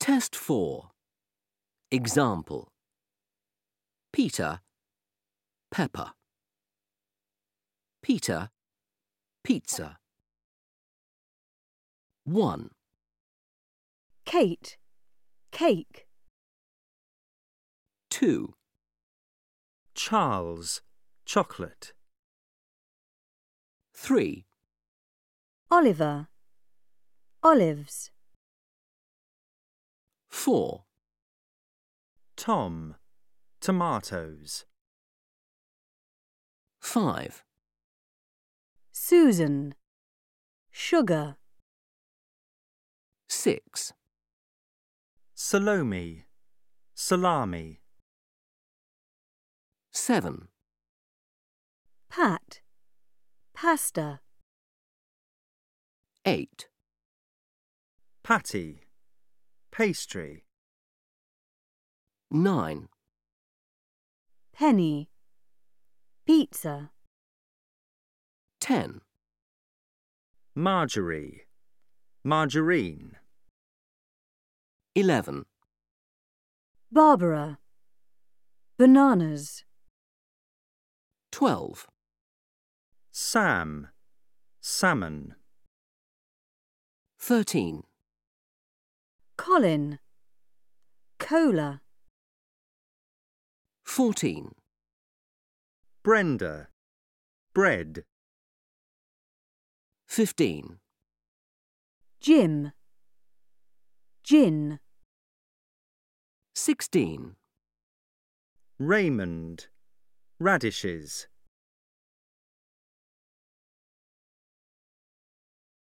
Test 4. Example. Peter, pepper. Peter, pizza. 1, Kate, cake. 2, Charles, chocolate. 3, Oliver, olives. 4, Tom, tomatoes. 5, Susan, sugar. 6, Salome, salami. 7, Pat, pasta. 8, Patty, pastry. 9, Penny, pizza. 10, Marjorie, margarine. 11, Barbara, bananas. 12, Sam, salmon. 13, Colin, cola. 14, Brenda, bread. 15, Jim, gin. 16, Raymond, radishes.